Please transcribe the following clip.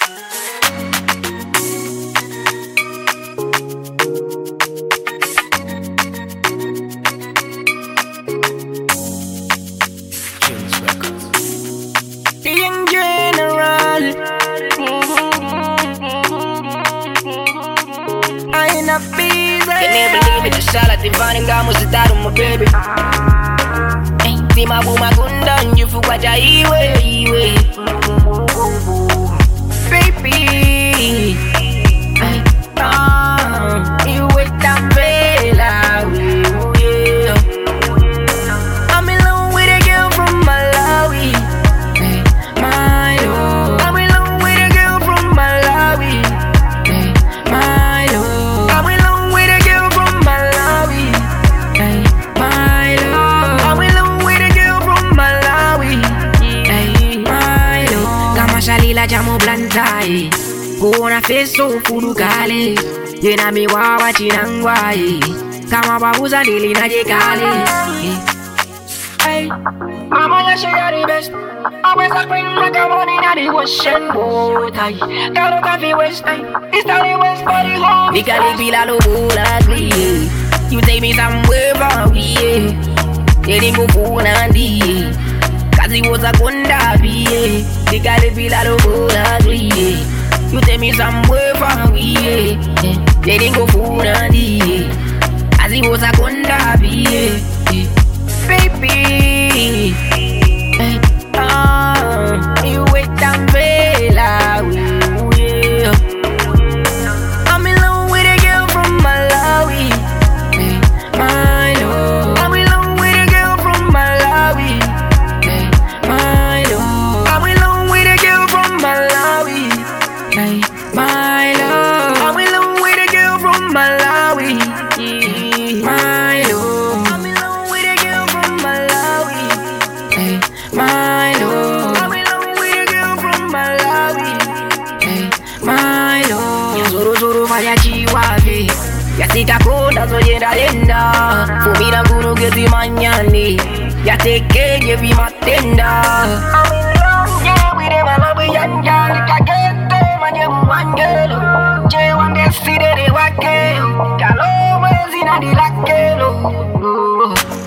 In general, I ain't a busy. Can you believe it? The shot divine nga musitaro my baby. Tima buma gunda njufu kwa iwe. Baby, iwe tambela. I'm in love with a girl from Malawi. My love. I'm in love with a girl from Malawi. My love. I'm in love with a girl from Malawi. My love. I'm in love with a girl from Malawi. My love. Kama shalila jamu blantai. Kuona feso furukale. Yena miwawa chinangwai. Kama babuza nili najekale. I'm gonna show you the best. I was a queen like a money in the ocean. Oh, tie. Got a coffee west night. It's the west body home. Nikali bila lubula gri. You take me somewhere far away. Yeni mufuna ndi. Kazi woza konda biye. Nikali bila lubula gri. You take me somewhere far away. Yeni mufuna ndi. Kazi woza konda biye. Baby, you wait and vela. I'm in love with a girl from Malawi. My love. I'm in love with a girl from Malawi. My love. I'm in love with a girl from Malawi. My love. I'm in love with a girl from Malawi. My love. I'm in love with a girl from Malawi. My love. I'm in love with a girl from Malawi. My love. Zuru zuru vaya chiwave. Yasika konda zoyenda lenda. Fumira nguru gezi manyani. Yateke gevi matenda. I'm in love, yeah, with a Malawi young girl. Kageto manye muangelo. Je wande side de wakeo. Kalo wezi na dilakelo.